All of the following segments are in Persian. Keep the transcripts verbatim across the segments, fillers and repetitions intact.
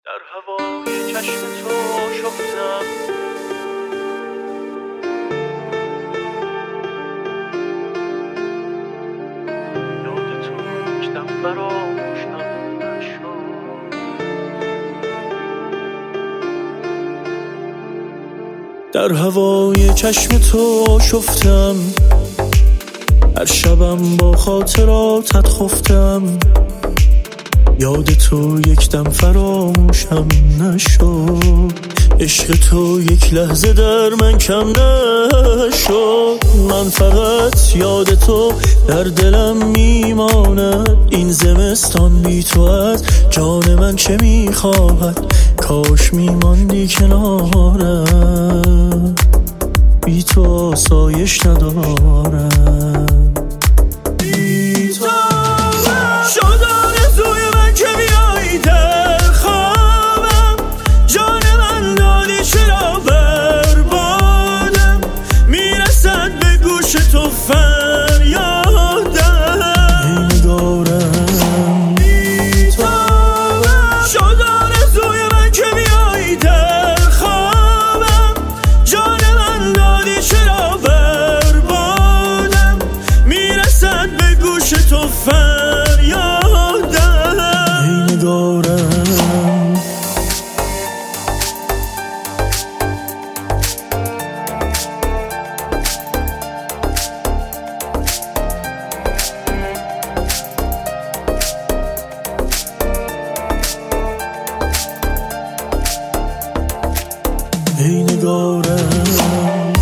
در هوای چشم تو شفتم، یاد تو یک دم فراموشم نشد. در هوای چشم تو شفتم، هر شبم با خاطراتت خفتم، یاد تو یک دم فراموشم نشد. عشق تو یک لحظه در من کم نشد. من فقط یاد تو در دلم میماند. این زمستان بی تو از جان من چه میخواهد؟ کاش میماندی کنارم، بی تو آسایش ندارم. بی تو شد آرزوی من که بیایی در خوابم، جان من دادی چرا بربادم، میرسد به گوش تو فریادم. ای نگارم بی تو شد آرزوی من که بیایی در خوابم، جان من دادی چرا بربادم، میرسد به گوش تو فریادم. ای نگارم ای نگارم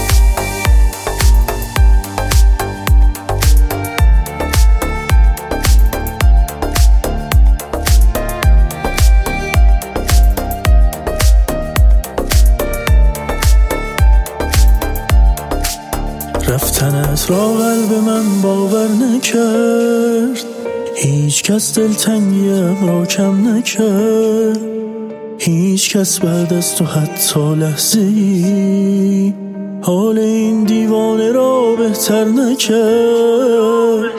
رفتنت را قلب من باور نکرد، هیچ کس دلتنگیم را کم نکرد، هیچ کس بعد از تو حتی لحظه‌ای حال این دیوانه را بهتر نکرد.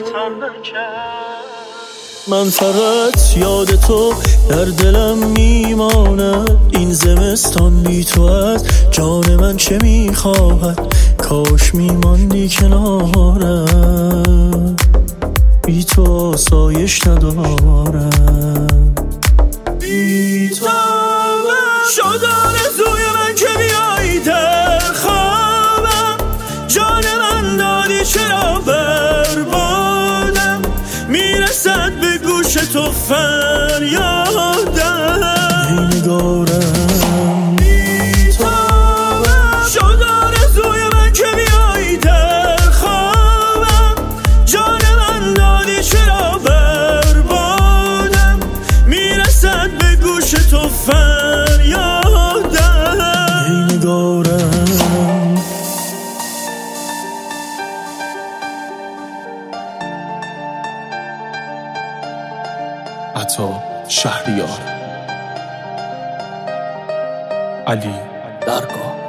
من فقط یاد تو در دلم میماند. این زمستان بی تو از جان من چه میخواهد؟ کاش میماندی کنارم، بی تو آسایش ندارم. بی تو شد آرزوی من که بیایی در خوابم، جان من دادی چرا بربادم، میرسد به گوش تو فریادم. ای نگارم بی تو شد آرزوی من که بیایی در خوابم، جان من دادی چرا بربادم، میرسد به گوش تو فریادم. ای نگارم عطا شهریار، علی درگاه.